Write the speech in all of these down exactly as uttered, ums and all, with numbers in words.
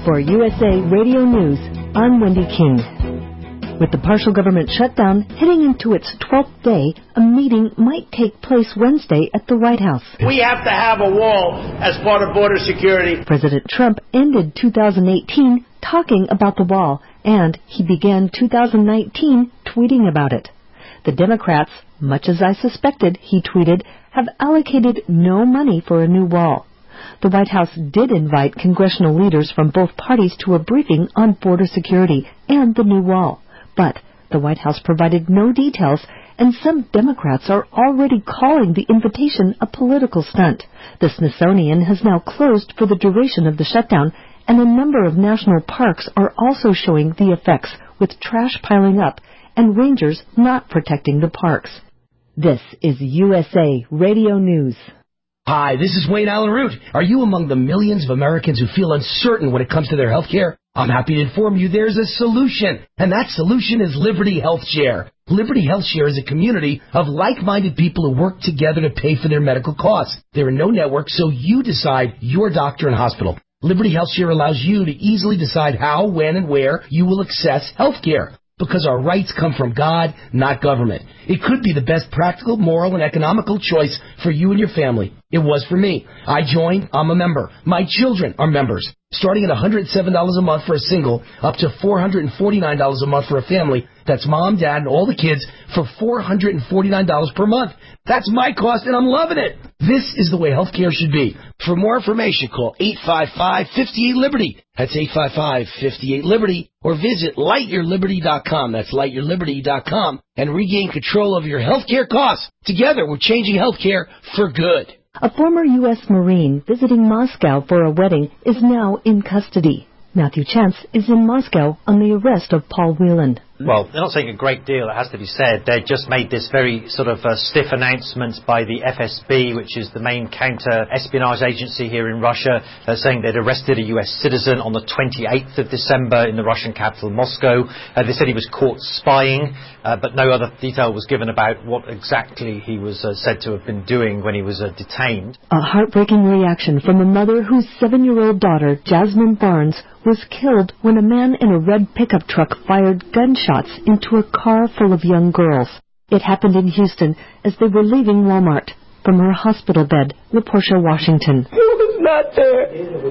For U S A Radio News, I'm Wendy King. With the partial government shutdown heading into its twelfth day, a meeting might take place Wednesday at the White House. We have to have a wall as part of border security. President Trump ended two thousand eighteen talking about the wall, and he began two thousand nineteen tweeting about it. The Democrats, much as I suspected, he tweeted, have allocated no money for a new wall. The White House did invite congressional leaders from both parties to a briefing on border security and the new wall. But the White House provided no details, and some Democrats are already calling the invitation a political stunt. The Smithsonian has now closed for the duration of the shutdown, and a number of national parks are also showing the effects, with trash piling up and rangers not protecting the parks. This is U S A Radio News. Hi, this is Wayne Allen Root. Are you among the millions of Americans who feel uncertain when it comes to their health care? I'm happy to inform you there's a solution, and that solution is Liberty Health Share. Liberty Health Share is a community of like-minded people who work together to pay for their medical costs. There are no networks, so you decide your doctor and hospital. Liberty Health Share allows you to easily decide how, when, and where you will access health care. Because our rights come from God, not government. It could be the best practical, moral, and economical choice for you and your family. It was for me. I joined. I'm a member. My children are members. Starting at one hundred seven dollars a month for a single, up to four hundred forty-nine dollars a month for a family. That's mom, dad, and all the kids for four hundred forty-nine dollars per month. That's my cost, and I'm loving it. This is the way healthcare should be. For more information, call eight five five, five eight, Liberty. That's eight five five, five eight, Liberty. Or visit light your liberty dot com. That's light your liberty dot com. And regain control of your healthcare costs. Together, we're changing healthcare for good. A former U S Marine visiting Moscow for a wedding is now in custody. Matthew Chance is in Moscow on the arrest of Paul Whelan. Well, they're not saying a great deal, it has to be said. They just made this very sort of uh, stiff announcement by the F S B, which is the main counter-espionage agency here in Russia, uh, saying they'd arrested a U S citizen on the twenty-eighth of December in the Russian capital, Moscow. Uh, they said he was caught spying, uh, but no other detail was given about what exactly he was uh, said to have been doing when he was uh, detained. A heartbreaking reaction from a mother whose seven-year-old daughter, Jasmine Barnes, was killed when a man in a red pickup truck fired gunshots into a car full of young girls. It happened in Houston as they were leaving Walmart. From her hospital bed, LaPortia Washington. He was not there.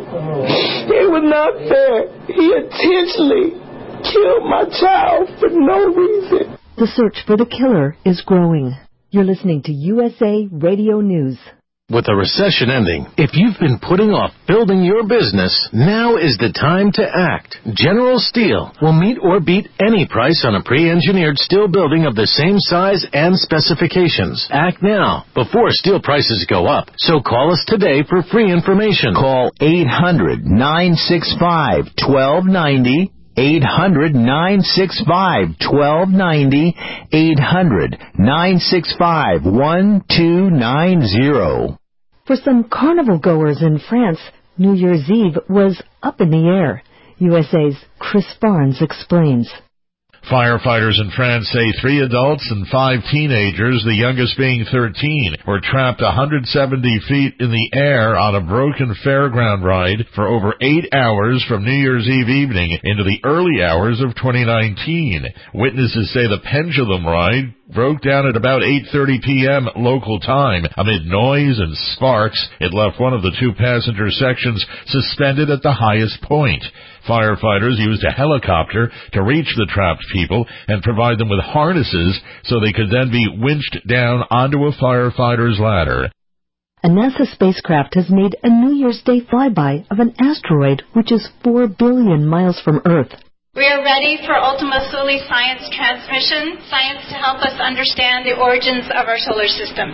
He was not there. He intentionally killed my child for no reason. The search for the killer is growing. You're listening to U S A Radio News. With the recession ending, if you've been putting off building your business, now is the time to act. General Steel will meet or beat any price on a pre-engineered steel building of the same size and specifications. Act now, before steel prices go up. So call us today for free information. Call eight hundred, nine six five, one two nine zero. eight hundred, nine six five, one two nine zero. eight hundred, nine six five, one two nine zero. For some carnival goers in France, New Year's Eve was up in the air. U S A's Chris Barnes explains. Firefighters in France say three adults and five teenagers, the youngest being thirteen, were trapped one hundred seventy feet in the air on a broken fairground ride for over eight hours from New Year's Eve evening into the early hours of twenty nineteen. Witnesses say the pendulum ride broke down at about eight thirty p.m. local time. Amid noise and sparks, it left one of the two passenger sections suspended at the highest point. Firefighters used a helicopter to reach the trapped people and provide them with harnesses so they could then be winched down onto a firefighter's ladder. A NASA spacecraft has made a New Year's Day flyby of an asteroid which is four billion miles from Earth. We are ready for Ultima Thule science transmission, science to help us understand the origins of our solar system.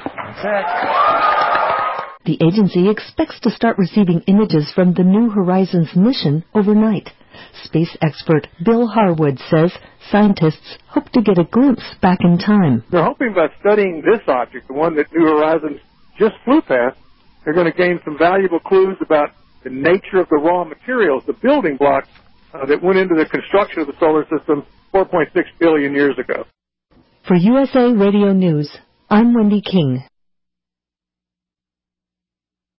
The agency expects to start receiving images from the New Horizons mission overnight. Space expert Bill Harwood says scientists hope to get a glimpse back in time. They're hoping by studying this object, the one that New Horizons just flew past, they're going to gain some valuable clues about the nature of the raw materials, the building blocks uh, that went into the construction of the solar system four point six billion years ago. For U S A Radio News, I'm Wendy King.